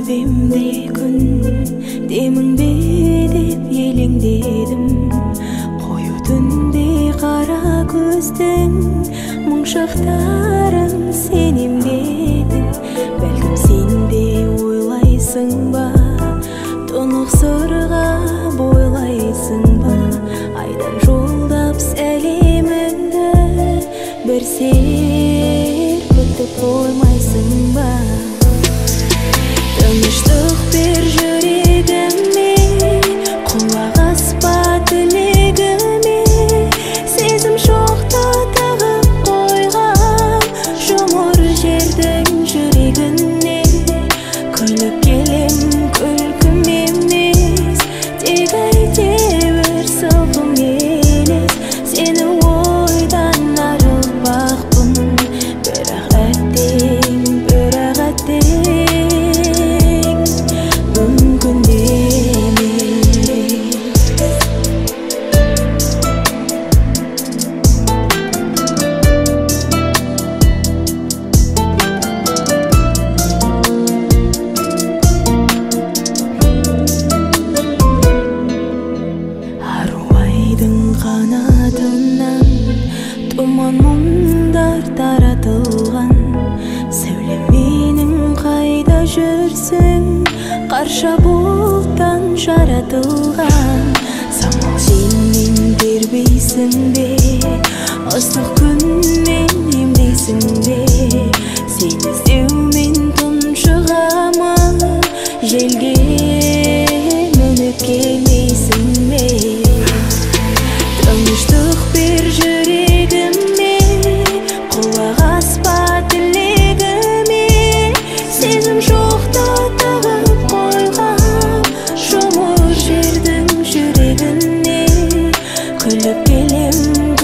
Kalbimde gün demingbe dep elеңдедім. Koyu түнде қара көздің мұңшақтарын сен емдедің. Бәлкім сен де ойлайсың ба, тұнық сырға бойлайсың ба, айдан жолдап сәлеміңді бір серпілтіп қоймайсың ба? Тыныштық бер жүрегіме, құлақ аспа тілегіме, сезім шоқты тығып қойған жұмыр жердің жүрегіне. Күліп келем күлкім емес, тек әйтеуір сылқым елес. Сені ойдан арылбақпын, бірақ әттең мүмкін қанатынан тұман мұңдар таратылған. Сәулем менің қайда жүрсің, қарша бұлттан жаратылған. Самал желмен тербейсің бе, ыстық күнмен емдейсің бе? Сені іздеумен тұншығамын, желге мініп келмейсің бе? Тыныштық бер жүрегіме, құлақ аспа тілегіме, сезім жоқты тығып қойған жұмыр жердің жүрегіне. Күліп келем